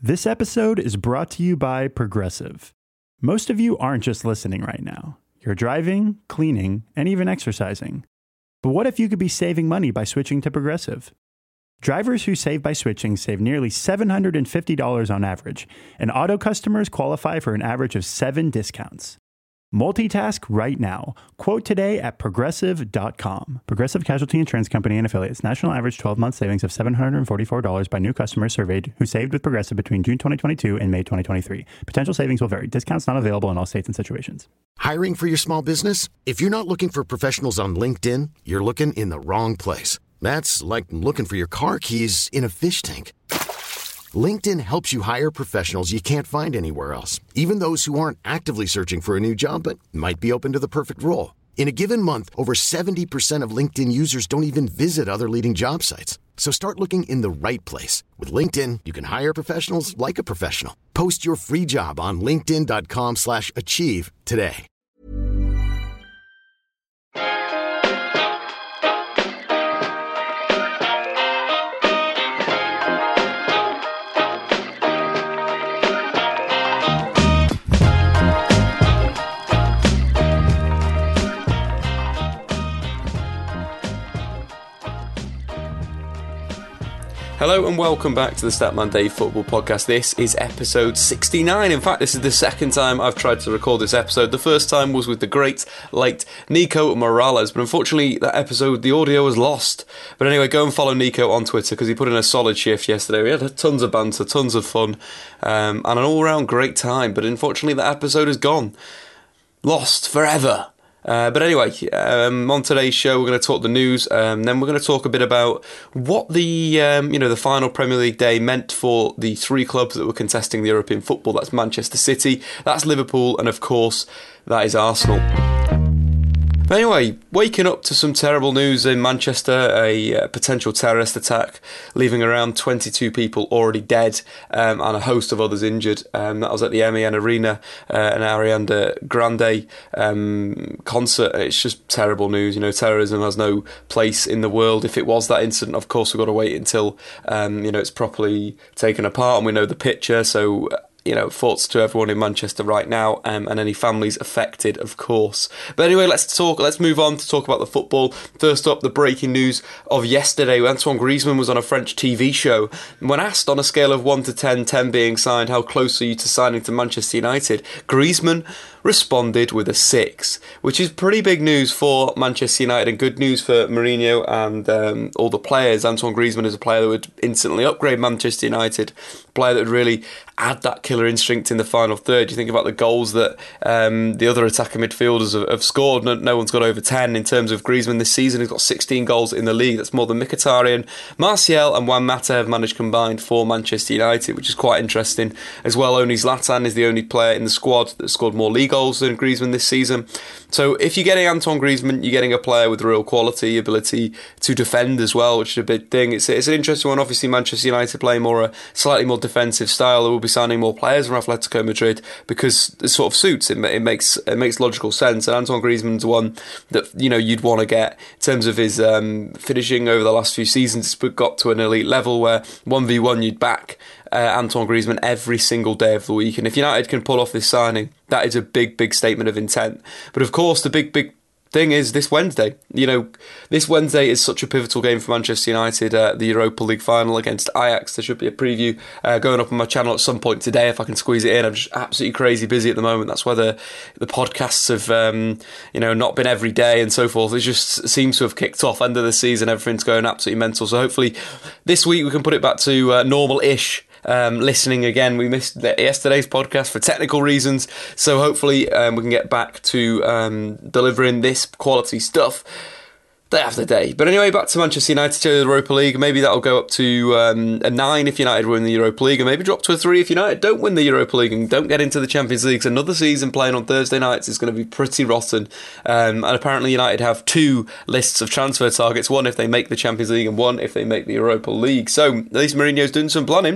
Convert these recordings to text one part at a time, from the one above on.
This episode is brought to you by Progressive. Most of you aren't just listening right now. You're driving, cleaning, and even exercising. But what if you could be saving money by switching to Progressive? Drivers who save by switching save nearly $750 on average, and auto customers qualify for an average of 7 discounts. Multitask right now. Quote today at Progressive.com. Progressive Casualty Insurance Company and Affiliates. National average 12-month savings of $744 by new customers surveyed who saved with Progressive between June 2022 and May 2023. Potential savings will vary. Discounts not available in all states and situations. Hiring for your small business? If you're not looking for professionals on LinkedIn, you're looking in the wrong place. That's like looking for your car keys in a fish tank. LinkedIn helps you hire professionals you can't find anywhere else, even those who aren't actively searching for a new job but might be open to the perfect role. In a given month, over 70% of LinkedIn users don't even visit other leading job sites. So start looking in the right place. With LinkedIn, you can hire professionals like a professional. Post your free job on linkedin.com/achieve today. Hello and welcome back to the Statman Dave Football Podcast. This is episode 69. In fact, this is the second time I've tried to record this episode. The first time was with the great, late Nico Morales, but unfortunately that episode, the audio was lost. But anyway, go and follow Nico on Twitter because he put in a solid shift yesterday. We had tons of banter, tons of fun, and an all-round great time. But unfortunately that episode is gone. Lost forever. But anyway, on today's show, we're going to talk the news, then we're going to talk a bit about what the final Premier League day meant for the 3 clubs that were contesting the European football. That's Manchester City, that's Liverpool, and of course, that is Arsenal. But anyway, waking up to some terrible news in Manchester, a potential terrorist attack, leaving around 22 people already dead and a host of others injured. That was at the MEN Arena, an Ariana Grande concert. It's just terrible news. You know, terrorism has no place in the world. If it was that incident, of course, we've got to wait until it's properly taken apart and we know the picture. So, thoughts to everyone in Manchester right now, and any families affected, of course. But anyway, let's move on to talk about the football. First up, the breaking news of yesterday. Antoine Griezmann was on a French TV show. When asked on a scale of 1 to 10, 10 being signed, how close are you to signing to Manchester United? Griezmann responded with a 6, which is pretty big news for Manchester United and good news for Mourinho and all the players. Antoine Griezmann is a player that would instantly upgrade Manchester United, a player that would really add that killer instinct in the final third. You think about the goals that the other attacking midfielders have scored. No one's got over 10 in terms of Griezmann this season. He's got 16 goals in the league. That's more than Mkhitaryan, Martial and Juan Mata have managed combined for Manchester United, which is quite interesting. As well, only Zlatan is the only player in the squad that scored more league goals than Griezmann this season. So if you're getting Antoine Griezmann, you're getting a player with real quality, ability to defend as well, which is a big thing. It's an interesting one. Obviously, Manchester United playing a slightly more defensive style. They will be signing more players from Atletico Madrid because it sort of suits. It makes logical sense. And Antoine Griezmann's one that you'd want to get in terms of his finishing over the last few seasons. It's got to an elite level where 1v1 you'd back Antoine Griezmann every single day of the week. And if United can pull off this signing, that is a big statement of intent. But of course, the big thing is this Wednesday. This Wednesday is such a pivotal game for Manchester United, the Europa League final against Ajax. There should be a preview going up on my channel at some point today if I can squeeze it in. I'm just absolutely crazy busy at the moment. That's why the podcasts have not been every day and so forth. It just seems to have kicked off. End of the season, everything's going absolutely mental. So hopefully this week we can put it back to normal-ish. Listening again. We missed yesterday's podcast for technical reasons, so hopefully we can get back to delivering this quality stuff day after day. But anyway, back to Manchester United to the Europa League. Maybe that'll go up to a 9 if United win the Europa League, and maybe drop to a 3 if United don't win the Europa League and don't get into the Champions League. So another season playing on Thursday nights is going to be pretty rotten. And apparently United have 2 lists of transfer targets, one if they make the Champions League and one if they make the Europa League. So at least Mourinho's doing some planning.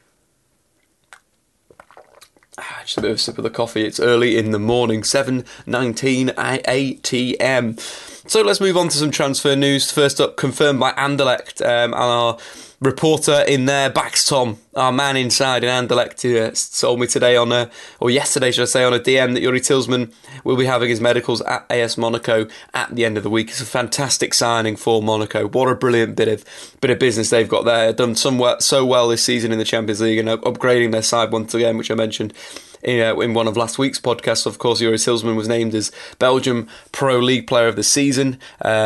Just a bit of a sip of the coffee. It's early in the morning, 7:19 a.m. So let's move on to some transfer news. First up, confirmed by Anderlecht, and our reporter in there, Bax Tom, our man inside in Anderlecht, who told me today or yesterday should I say, on a DM that Yuri Tillsman will be having his medicals at AS Monaco at the end of the week. It's a fantastic signing for Monaco. What a brilliant bit of business they've got there. Done so well this season in the Champions League and upgrading their side once again, which I mentioned in one of last week's podcasts. Of course, Yuri Tillsman was named as Belgium Pro League Player of the Season,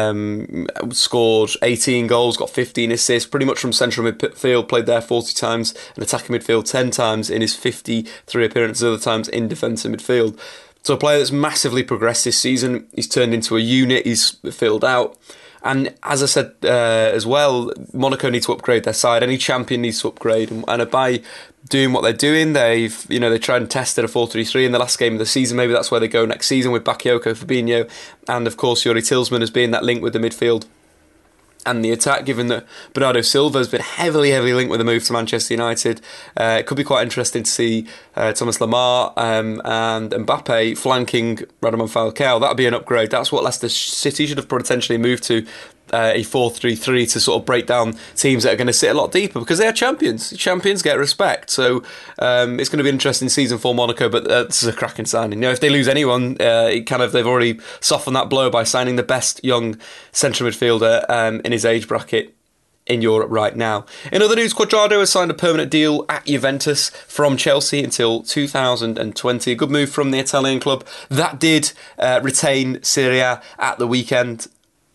scored 18 goals, got 15 assists, pretty much from central midfield, played there 40 times, and attacking midfield 10 times in his 53 appearances, other times in defensive midfield. So a player that's massively progressed this season. He's turned into a unit, he's filled out. And as I said as well, Monaco need to upgrade their side. Any champion needs to upgrade. And by doing what they're doing, they tried and tested a 4-3-3 in the last game of the season. Maybe that's where they go next season with Bakayoko, Fabinho, and of course Yuri Tillsman as being that link with the midfield and the attack, given that Bernardo Silva has been heavily linked with a move to Manchester United. It could be quite interesting to see Thomas Lemar and Mbappe flanking Radovan Falcao. That would be an upgrade. That's what Leicester City should have potentially moved to, a 4-3-3 to sort of break down teams that are going to sit a lot deeper, because they are champions. Champions get respect. So it's going to be an interesting season for Monaco, but this is a cracking signing. If they lose anyone, they've already softened that blow by signing the best young central midfielder in his age bracket in Europe right now. In other news, Cuadrado has signed a permanent deal at Juventus from Chelsea until 2020. A good move from the Italian club. That did retain Serie A at the weekend.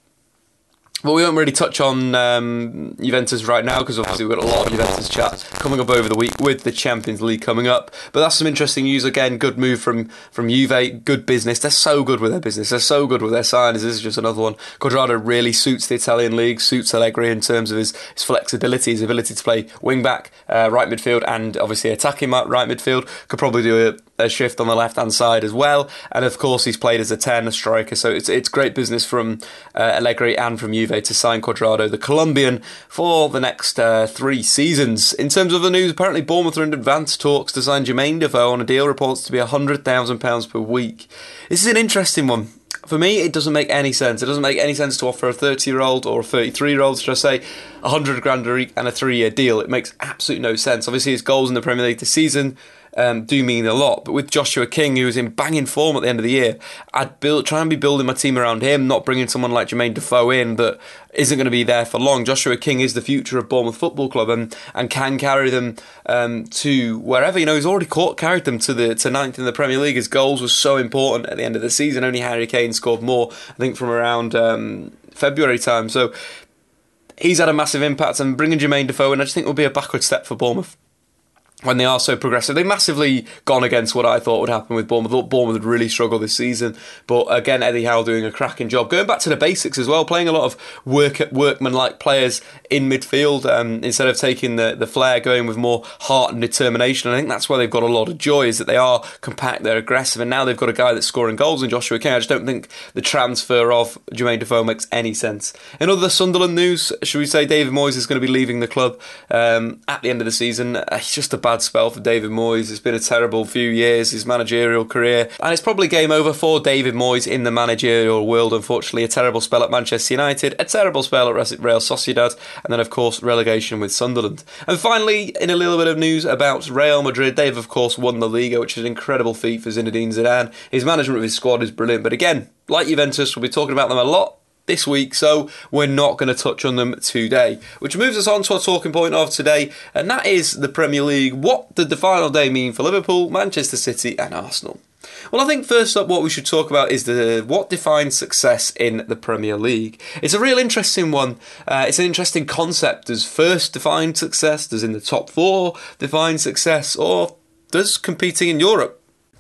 But we won't really touch on Juventus right now, because obviously we've got a lot of Juventus chat coming up over the week with the Champions League coming up. But that's some interesting news. Again, good move from Juve, good business. They're so good with their business. They're so good with their signings. This is just another one. Cuadrado really suits the Italian league, suits Allegri in terms of his flexibility, his ability to play wing-back, right midfield, and obviously attacking right midfield. Could probably do a shift on the left-hand side as well. And of course, he's played as a 10, a striker. So it's great business from Allegri and from Juve to sign Cuadrado, the Colombian, for the next 3 seasons. In terms of the news, apparently Bournemouth are in advanced talks to sign Jermaine Defoe on a deal reports to be £100,000 per week. This is an interesting one. For me, it doesn't make any sense. It doesn't make any sense to offer a 30-year-old or a 33-year-old, should I say, £100,000 a week and a 3-year deal. It makes absolutely no sense. Obviously, his goals in the Premier League this season do mean a lot, but with Joshua King, who was in banging form at the end of the year, I'd try and be building my team around him, not bringing someone like Jermaine Defoe in that isn't going to be there for long. Joshua King is the future of Bournemouth Football Club and can carry them to wherever. He's already carried them to ninth in the Premier League. His goals were so important at the end of the season. Only Harry Kane scored more, I think, from around February time. So he's had a massive impact, and bringing Jermaine Defoe in, I just think will be a backward step for Bournemouth when they are so progressive. They've massively gone against what I thought would happen with Bournemouth. I thought Bournemouth would really struggle this season, but again, Eddie Howe doing a cracking job. Going back to the basics as well, playing a lot of workman-like players in midfield instead of taking the flair, going with more heart and determination. I think that's where they've got a lot of joy, is that they are compact, they're aggressive, and now they've got a guy that's scoring goals in Joshua King. I just don't think the transfer of Jermaine Defoe makes any sense. In other Sunderland news, should we say David Moyes is going to be leaving the club at the end of the season. It's just a bad spell for David Moyes. It's been a terrible few years, his managerial career, and it's probably game over for David Moyes in the managerial world, unfortunately. A terrible spell at Manchester United, a terrible spell at Real Sociedad, and then of course relegation with Sunderland. And finally, in a little bit of news about Real Madrid, they've of course won the Liga, which is an incredible feat for Zinedine Zidane. His management of his squad is brilliant, but again, like Juventus, we'll be talking about them a lot this week, so we're not going to touch on them today. Which moves us on to our talking point of today, and that is the Premier League. What did the final day mean for Liverpool, Manchester City and Arsenal? Well, I think first up what we should talk about is what defines success in the Premier League. It's a real interesting one. It's an interesting concept. Does first define success? Does in the top 4 define success? Or does competing in Europe?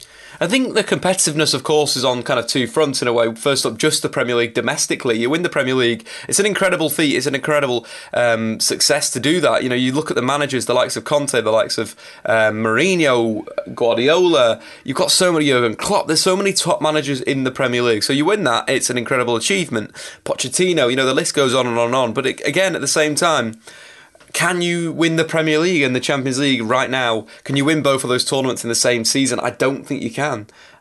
I think the competitiveness, of course, is on kind of 2 fronts in a way. First up, just the Premier League domestically. You win the Premier League, it's an incredible feat, it's an incredible success to do that. You look at the managers, the likes of Conte, the likes of Mourinho, Guardiola. You've got so many, Jurgen Klopp, there's so many top managers in the Premier League. So you win that, it's an incredible achievement. Pochettino, the list goes on and on and on. But again, at the same time, can you win the Premier League and the Champions League right now? Can you win both of those tournaments in the same season? I don't think you can.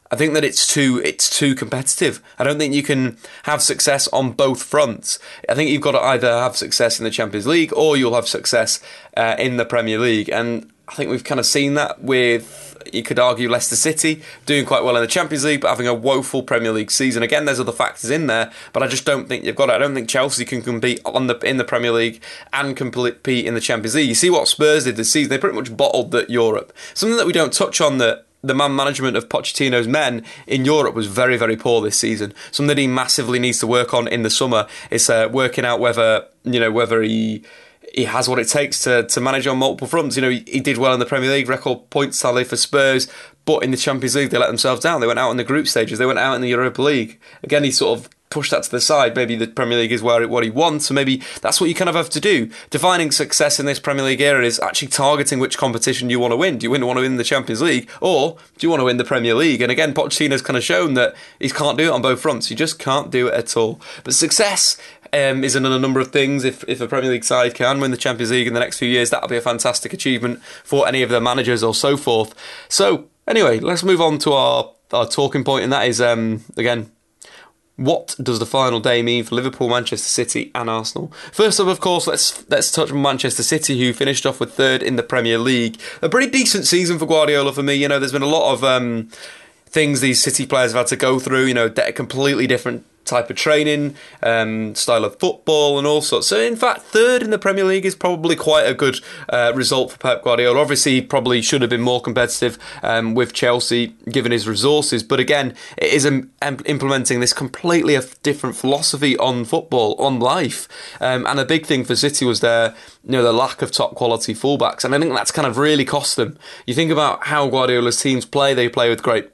I think that it's too competitive. I don't think you can have success on both fronts. I think you've got to either have success in the Champions League or you'll have success in the Premier League. And I think we've kind of seen that with, you could argue, Leicester City doing quite well in the Champions League but having a woeful Premier League season. Again, there's other factors in there, but I just don't think you've got it. I don't think Chelsea can compete in the Premier League and compete in the Champions League. You see what Spurs did this season. They pretty much bottled that Europe. Something that we don't touch on, that the man management of Pochettino's men in Europe was very, very poor this season. Something that he massively needs to work on in the summer is working out whether he has what it takes to manage on multiple fronts. He did well in the Premier League, record points tally for Spurs, but in the Champions League they let themselves down. They went out in the group stages, they went out in the Europa League. Again, he sort of pushed that to the side. Maybe the Premier League is what he wants, so maybe that's what you kind of have to do. Defining success in this Premier League era is actually targeting which competition you want to win. Do you want to win the Champions League, or do you want to win the Premier League? And again, Pochettino's kind of shown that he can't do it on both fronts. You just can't do it at all. But success is in a number of things. If a Premier League side can win the Champions League in the next few years, that'll be a fantastic achievement for any of the managers or so forth. So anyway, let's move on to our talking point, and that is, again, what does the final day mean for Liverpool, Manchester City and Arsenal? First up, of course, let's touch on Manchester City, who finished off with third in the Premier League. A pretty decent season for Guardiola for me. There's been a lot of things these City players have had to go through. A completely different type of training, style of football and all sorts. So in fact, third in the Premier League is probably quite a good result for Pep Guardiola. Obviously, he probably should have been more competitive with Chelsea given his resources, but again, it is implementing this completely different philosophy on football, on life, and a big thing for City was the lack of top quality fullbacks, and I think that's kind of really cost them. You think about how Guardiola's teams play; they play with great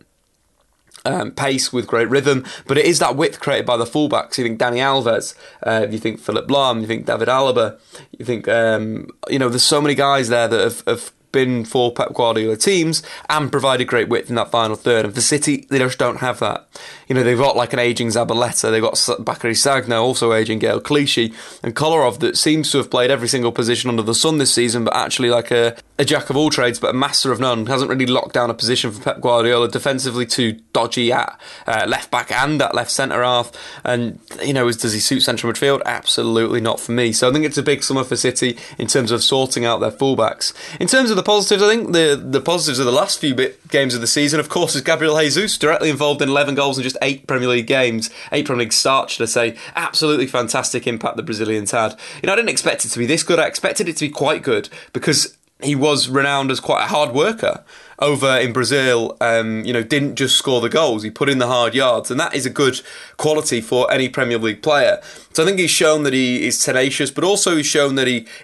pace, with great rhythm, but it is that width created by the fullbacks. You think Dani Alves, you think Philipp Lahm, you think David Alaba, you think there's so many guys there that have been for Pep Guardiola teams and provided great width in that final third. And for City, they just don't have that. They've got like an ageing Zabaleta, they've got Bakary Sagna, also ageing Gael Clichy, and Kolarov, that seems to have played every single position under the sun this season, but actually like a jack of all trades, but a master of none. Hasn't really locked down a position for Pep Guardiola. Defensively too dodgy at left back and at left centre half. And does he suit central midfield? Absolutely not for me. So I think it's a big summer for City in terms of sorting out their fullbacks. In terms of the positives, I think the positives of the last few games of the season, of course, is Gabriel Jesus, directly involved in 11 goals in just 8 Premier League games, 8 Premier League starts, should I say. Absolutely fantastic impact the Brazilians had. I didn't expect it to be this good. I expected it to be quite good because he was renowned as quite a hard worker over in Brazil. Didn't just score the goals, he put in the hard yards, and that is a good quality for any Premier League player. So I think he's shown that he is tenacious, but also he's shown that he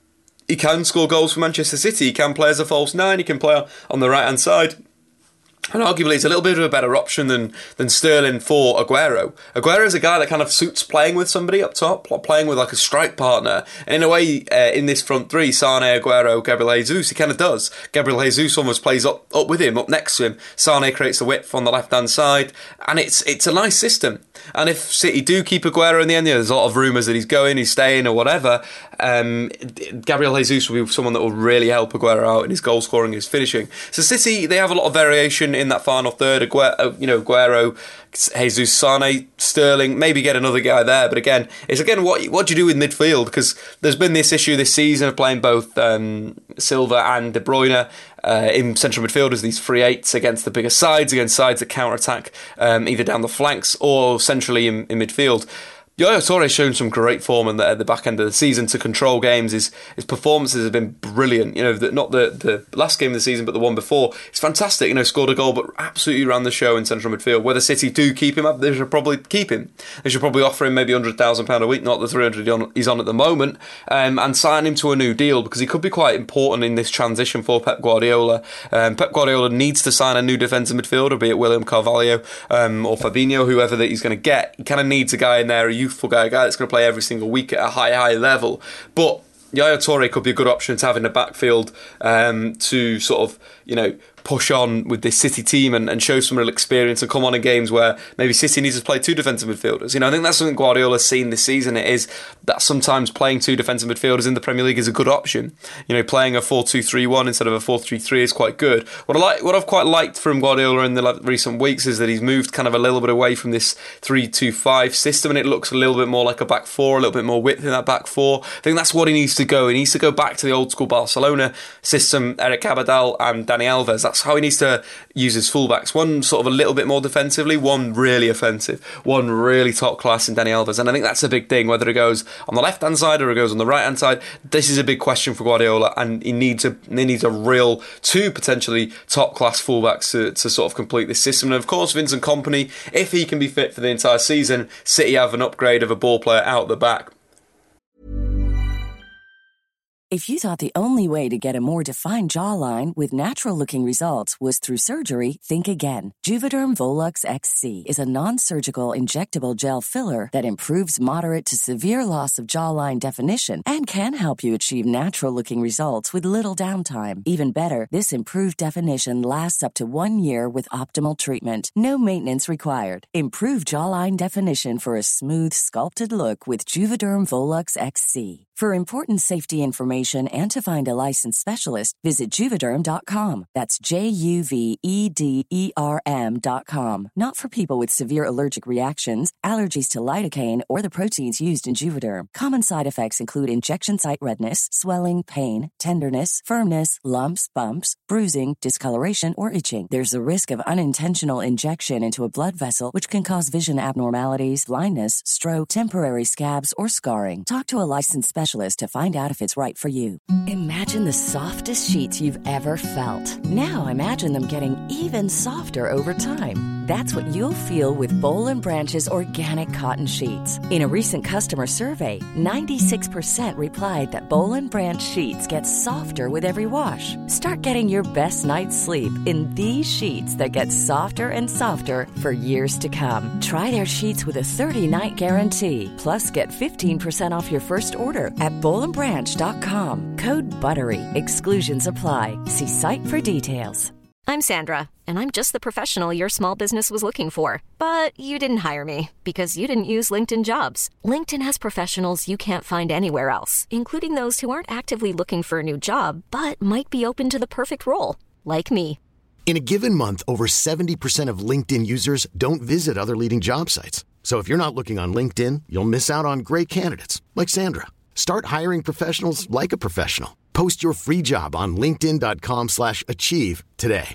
can score goals for Manchester City. He can play as a false nine, he can play on the right hand side. And arguably, it's a little bit of a better option than Sterling for Aguero. Aguero's a guy that kind of suits playing with somebody up top, playing with like a strike partner. And in a way, in this front three, Sane, Aguero, Gabriel Jesus, he kind of does. Gabriel Jesus almost plays up with him, up next to him. Sane creates the width on the left-hand side. And it's a nice system. And if City do keep Aguero in the end, there's a lot of rumours that he's going, he's staying or whatever, Gabriel Jesus will be someone that will really help Aguero out in his goal scoring, his finishing. So City, they have a lot of variation in that final third. Aguero, Jesus, Sane, Sterling, maybe get another guy there. But again, it's what do you do with midfield? Because there's been this issue this season of playing both Silva and De Bruyne in central midfield as these free eights against the bigger sides, against sides that counter-attack either down the flanks or centrally in midfield. Yaya Touré's shown some great form at the back end of the season to control games. His performances have been brilliant. Not the last game of the season, but the one before. It's fantastic. Scored a goal, but absolutely ran the show in central midfield. Whether City do keep him up, they should probably keep him. They should probably offer him maybe £100,000 a week, not the 300 he's on at the moment, and sign him to a new deal because he could be quite important in this transition for Pep Guardiola. Pep Guardiola needs to sign a new defensive midfielder, be it William Carvalho or Fabinho, whoever that he's going to get. He kind of needs a guy in there, a youthful guy that's going to play every single week at a high level. But Yaya Touré could be a good option to have in the backfield to sort of, push on with this City team and show some real experience and come on in games where maybe City needs to play two defensive midfielders. I think that's something Guardiola's seen this season. It is that sometimes playing two defensive midfielders in the Premier League is a good option. Playing a 4-2-3-1 instead of a 4-3-3 is quite good. What I've quite liked from Guardiola in the recent weeks is that he's moved kind of a little bit away from this 3-2-5 system, and it looks a little bit more like a back four, a little bit more width in that back four. I think that's what he needs to go. He needs to go back to the old school Barcelona system, Eric Abidal and Dani Alves. That's how he needs to use his fullbacks. One sort of a little bit more defensively, one really offensive, one really top class in Dani Alves. And I think that's a big thing, whether it goes on the left-hand side or it goes on the right-hand side. This is a big question for Guardiola, and he needs a real two potentially top-class fullbacks to sort of complete this system. And of course, Vincent Kompany, if he can be fit for the entire season, City have an upgrade of a ball player out the back. If you thought the only way to get a more defined jawline with natural-looking results was through surgery, think again. Juvederm Volux XC is a non-surgical injectable gel filler that improves moderate to severe loss of jawline definition and can help you achieve natural-looking results with little downtime. Even better, this improved definition lasts up to 1 year with optimal treatment. No maintenance required. Improve jawline definition for a smooth, sculpted look with Juvederm Volux XC. For important safety information and to find a licensed specialist, visit Juvederm.com. That's Juvederm.com. Not for people with severe allergic reactions, allergies to lidocaine, or the proteins used in Juvederm. Common side effects include injection site redness, swelling, pain, tenderness, firmness, lumps, bumps, bruising, discoloration, or itching. There's a risk of unintentional injection into a blood vessel, which can cause vision abnormalities, blindness, stroke, temporary scabs, or scarring. Talk to a licensed specialist to find out if it's right for you. Imagine the softest sheets you've ever felt. Now imagine them getting even softer over time. That's what you'll feel with Boll & Branch's organic cotton sheets. In a recent customer survey, 96% replied that Boll & Branch sheets get softer with every wash. Start getting your best night's sleep in these sheets that get softer and softer for years to come. Try their sheets with a 30-night guarantee. Plus, get 15% off your first order at BollandBranch.com. Code BUTTERY. Exclusions apply. See site for details. I'm Sandra, and I'm just the professional your small business was looking for. But you didn't hire me because you didn't use LinkedIn Jobs. LinkedIn has professionals you can't find anywhere else, including those who aren't actively looking for a new job, but might be open to the perfect role, like me. In a given month, over 70% of LinkedIn users don't visit other leading job sites. So if you're not looking on LinkedIn, you'll miss out on great candidates like Sandra. Start hiring professionals like a professional. Post your free job on linkedin.com/achieve today.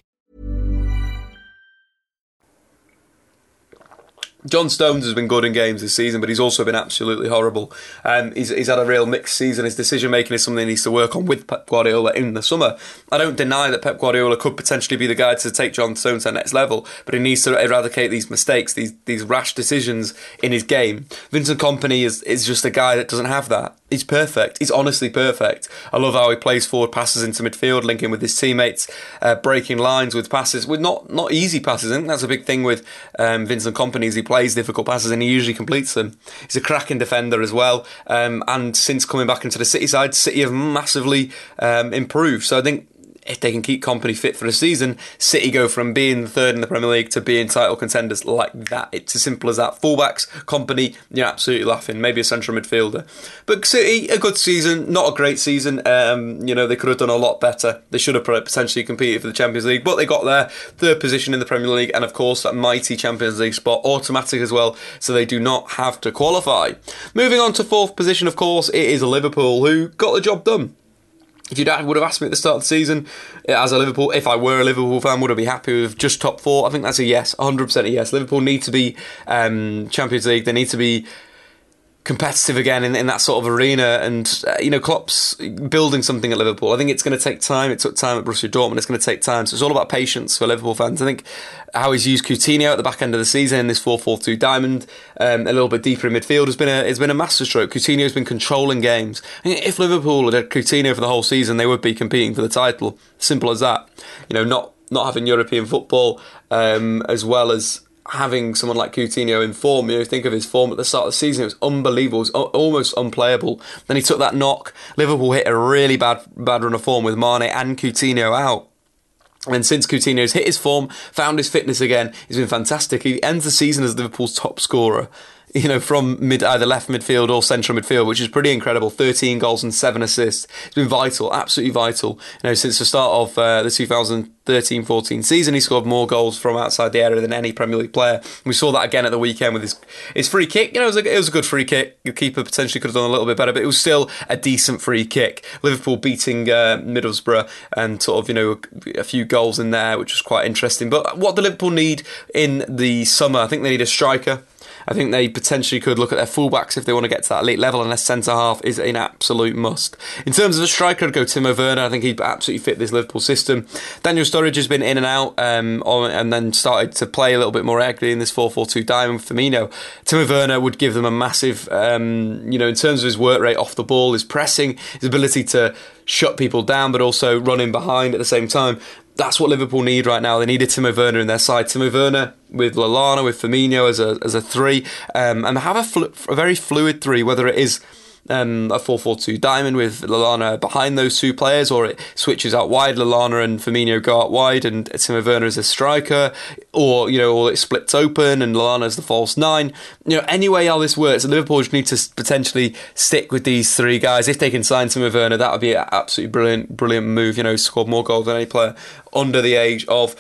John Stones has been good in games this season, but he's also been absolutely horrible. He's had a real mixed season. His decision-making is something he needs to work on with Pep Guardiola in the summer. I don't deny that Pep Guardiola could potentially be the guy to take John Stones to the next level, but he needs to eradicate these mistakes, these rash decisions in his game. Vincent Kompany is just a guy that doesn't have that. He's perfect. He's honestly perfect. I love how he plays forward passes into midfield, linking with his teammates, breaking lines with passes, with not easy passes. I think that's a big thing with Vincent Kompany, is he plays difficult passes and he usually completes them. He's a cracking defender as well. And since coming back into the City side, City have massively improved. So I think if they can keep Kompany fit for a season, City go from being third in the Premier League to being title contenders like that. It's as simple as that. Fullbacks, Kompany, you're absolutely laughing. Maybe a central midfielder. But City, a good season, not a great season. They could have done a lot better. They should have potentially competed for the Champions League, but they got there. Third position in the Premier League, and of course that mighty Champions League spot, automatic as well, so they do not have to qualify. Moving on to fourth position, of course, it is Liverpool, who got the job done. If you would have asked me at the start of the season, if I were a Liverpool fan, would I be happy with just top four? I think that's a yes, 100% a yes. Liverpool need to be Champions League. They need to be competitive again in that sort of arena, and Klopp's building something at Liverpool. I think it's going to take time. It took time at Borussia Dortmund. It's going to take time, so it's all about patience for Liverpool fans. I think how he's used Coutinho at the back end of the season in this 4-4-2 diamond, a little bit deeper in midfield, has been a masterstroke. Coutinho's been controlling games. If Liverpool had Coutinho for the whole season, they would be competing for the title. Simple as that. Not having European football, as well as having someone like Coutinho in form. Think of his form at the start of the season, it was unbelievable, it was almost unplayable. Then he took that knock. Liverpool hit a really bad run of form with Mane and Coutinho out. And since Coutinho's hit his form, found his fitness again, he's been fantastic. He ends the season as Liverpool's top scorer, from either left midfield or central midfield, which is pretty incredible. 13 goals and 7 assists. It's been vital, absolutely vital. Since the start of the 2013-14 season, he scored more goals from outside the area than any Premier League player. We saw that again at the weekend with his free kick. It was a good free kick. The keeper potentially could have done a little bit better, but it was still a decent free kick. Liverpool beating Middlesbrough and a few goals in there, which was quite interesting. But what do Liverpool need in the summer? I think they need a striker. I think they potentially could look at their fullbacks if they want to get to that elite level, and their centre-half is an absolute must. In terms of a striker, I'd go Timo Werner. I think he'd absolutely fit this Liverpool system. Daniel Sturridge has been in and out and then started to play a little bit more regularly in this 4-4-2 diamond with Firmino. Timo Werner would give them a massive, in terms of his work rate off the ball, his pressing, his ability to shut people down, but also run in behind at the same time. That's what Liverpool need right now. They need a Timo Werner in their side. Timo Werner with Lallana, with Firmino as a three, and have a very fluid three, whether it is a 4-4-2 diamond with Lallana behind those two players, or it switches out wide, Lallana and Firmino go out wide and Timo Werner is a striker, or it splits open and Lallana is the false nine. Anyway how this works, Liverpool just need to potentially stick with these three guys. If they can sign Timo Werner, that would be an absolutely brilliant move. Scored more goals than any player under the age of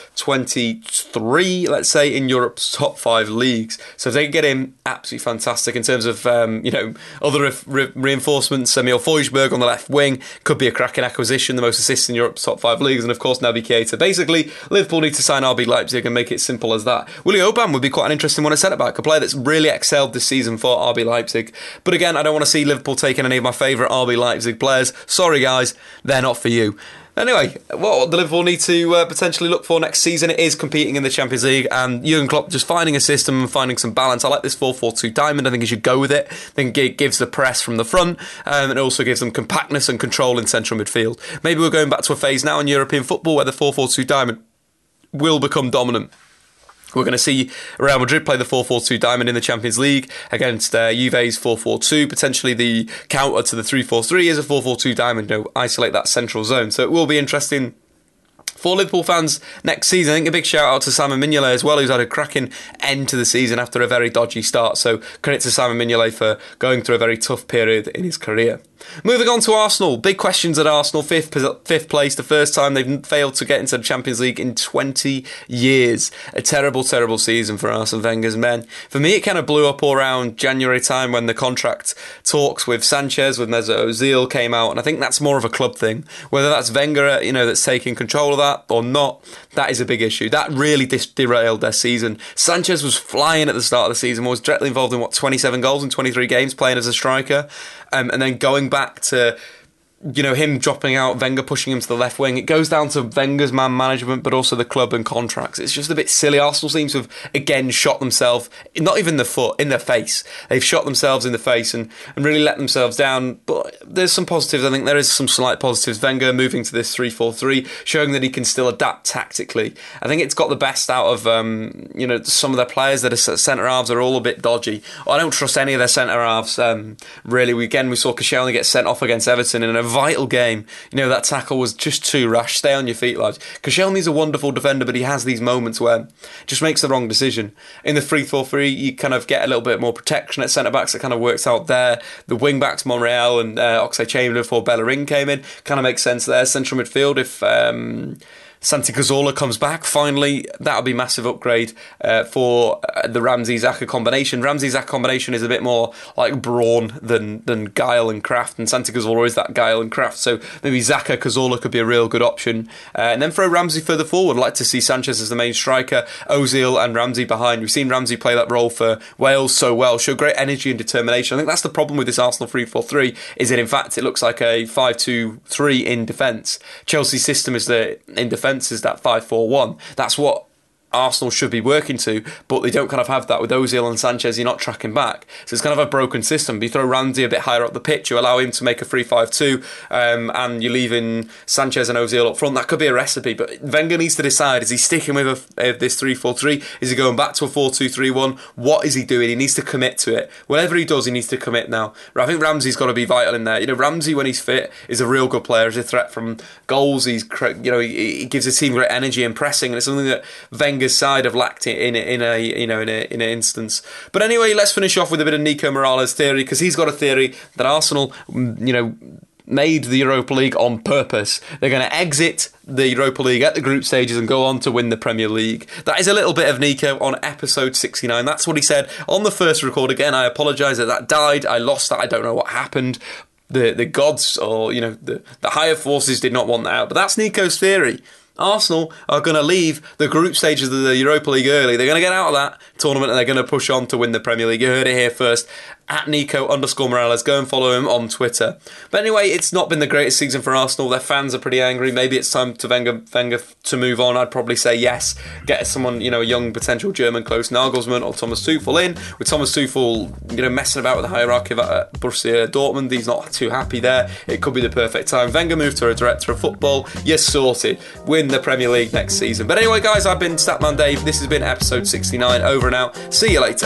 23, let's say, in Europe's top 5 leagues. So if they can get him, absolutely fantastic. In terms of other reinforcements, Emil Forsberg on the left wing could be a cracking acquisition, the most assists in Europe's top 5 leagues, and of course Naby Keita. Basically, Liverpool need to sign RB Leipzig and make it simple as that. Willy Oban would be quite an interesting one at centre-back, a player that's really excelled this season for RB Leipzig. But again, I don't want to see Liverpool taking any of my favourite RB Leipzig players. Sorry guys, they're not for you. Anyway, what the Liverpool need to potentially look for next season, it is competing in the Champions League, and Jurgen Klopp just finding a system and finding some balance. I like this 4-4-2 diamond. I think he should go with it. I think it gives the press from the front, and it also gives them compactness and control in central midfield. Maybe we're going back to a phase now in European football where the 4-4-2 diamond will become dominant. We're going to see Real Madrid play the 4-4-2 diamond in the Champions League against Juve's 4-4-2. Potentially the counter to the 3-4-3 is a 4-4-2 diamond, isolate that central zone. So it will be interesting for Liverpool fans next season. I think a big shout out to Simon Mignolet as well, who's had a cracking end to the season after a very dodgy start. So credit to Simon Mignolet for going through a very tough period in his career. Moving on to Arsenal. Big questions at Arsenal. Fifth place. The first time they've failed to get into the Champions League in 20 years. A terrible, terrible season for Arsene Wenger's men. For me, it kind of blew up all around January time when the contract talks with Sanchez, with Mesut Ozil came out. And I think that's more of a club thing. Whether that's Wenger, that's taking control of that or not, that is a big issue. That really derailed their season. Sanchez was flying at the start of the season, was directly involved in 27 goals in 23 games playing as a striker. And then going back to him dropping out, Wenger pushing him to the left wing. It goes down to Wenger's man management, but also the club and contracts. It's just a bit silly. Arsenal seem to have, again, shot themselves, not even the foot, in their face. They've shot themselves in the face and really let themselves down. But there's some positives. I think there is some slight positives. Wenger moving to this 3-4-3, showing that he can still adapt tactically. I think it's got the best out of, some of their players that are centre-halves are all a bit dodgy. I don't trust any of their centre-halves, really. We saw Koscielny get sent off against Everton in a vital game. That tackle was just too rash. Stay on your feet, lads. Koscielny's a wonderful defender, but he has these moments where just makes the wrong decision. In the 3-4-3, you kind of get a little bit more protection at centre-backs. It kind of works out there. The wing-backs, Monreal and Oxlade-Chamberlain before Bellerin came in, kind of makes sense there. Central midfield, if Santi Cazorla comes back, finally, that'll be a massive upgrade for the Ramsey-Xhaka combination. Ramsey-Xhaka combination is a bit more like brawn than guile and craft, and Santi Cazorla is that guile and craft, so maybe Xhaka-Cazorla could be a real good option. And then throw Ramsey further forward. I'd like to see Sanchez as the main striker, Ozil and Ramsey behind. We've seen Ramsey play that role for Wales so well, show great energy and determination. I think that's the problem with this Arsenal 3-4-3, is that in fact it looks like a 5-2-3 in defence. Chelsea's system is in defence is that 5-4-1. That's what Arsenal should be working to, but they don't kind of have that. With Ozil and Sanchez, you're not tracking back. So it's kind of a broken system. You throw Ramsey a bit higher up the pitch, you allow him to make a 3-5-2, and you're leaving Sanchez and Ozil up front. That could be a recipe, but Wenger needs to decide, is he sticking with this 3-4-3? Is he going back to a 4-2-3-1? What is he doing? He needs to commit to it. Whatever he does, he needs to commit now. I think Ramsey's got to be vital in there. You know, Ramsey, when he's fit, is a real good player. He's a threat from goals. He gives the team great energy and pressing, and it's something that Wenger's side have lacked in an instance. But anyway, let's finish off with a bit of Nico Morales' theory, because he's got a theory that Arsenal, made the Europa League on purpose. They're going to exit the Europa League at the group stages and go on to win the Premier League. That is a little bit of Nico on episode 69. That's what he said on the first record. Again, I apologise that died. I lost that. I don't know what happened. The gods or the higher forces did not want that out. But that's Nico's theory. Arsenal are going to leave the group stages of the Europa League early. They're going to get out of that tournament and they're going to push on to win the Premier League. You heard it here first. At Nico_Morales. Go and follow him on Twitter. But anyway, it's not been the greatest season for Arsenal. Their fans are pretty angry. Maybe it's time to Wenger to move on. I'd probably say yes. Get someone, a young potential German close, Nagelsmann or Thomas Tuchel in. With Thomas Tuchel, messing about with the hierarchy at Borussia Dortmund, he's not too happy there. It could be the perfect time. Wenger moved to a director of football. You're sorted. Win the Premier League next season. But anyway, guys, I've been Statman Dave. This has been episode 69. Over and out. See you later.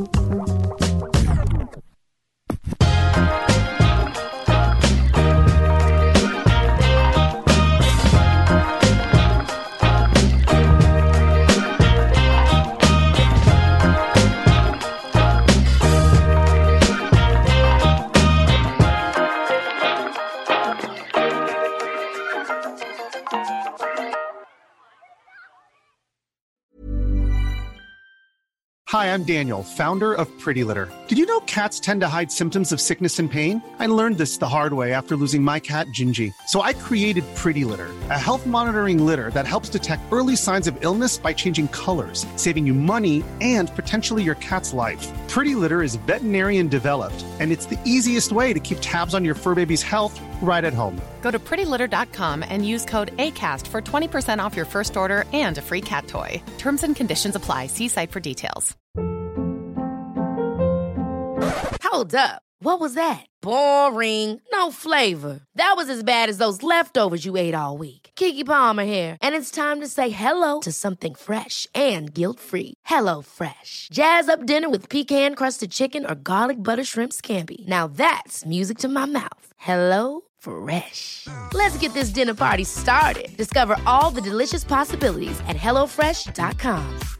Hi, I'm Daniel, founder of Pretty Litter. Did you know cats tend to hide symptoms of sickness and pain? I learned this the hard way after losing my cat, Gingy. So I created Pretty Litter, a health monitoring litter that helps detect early signs of illness by changing colors, saving you money and potentially your cat's life. Pretty Litter is veterinarian developed, and it's the easiest way to keep tabs on your fur baby's health right at home. Go to prettylitter.com and use code ACAST for 20% off your first order and a free cat toy. Terms and conditions apply. See site for details. Hold up. What was that? Boring. No flavor. That was as bad as those leftovers you ate all week. Keke Palmer here, and it's time to say hello to something fresh and guilt-free. HelloFresh. Jazz up dinner with pecan-crusted chicken or garlic butter shrimp scampi. Now that's music to my mouth. HelloFresh. Let's get this dinner party started. Discover all the delicious possibilities at HelloFresh.com.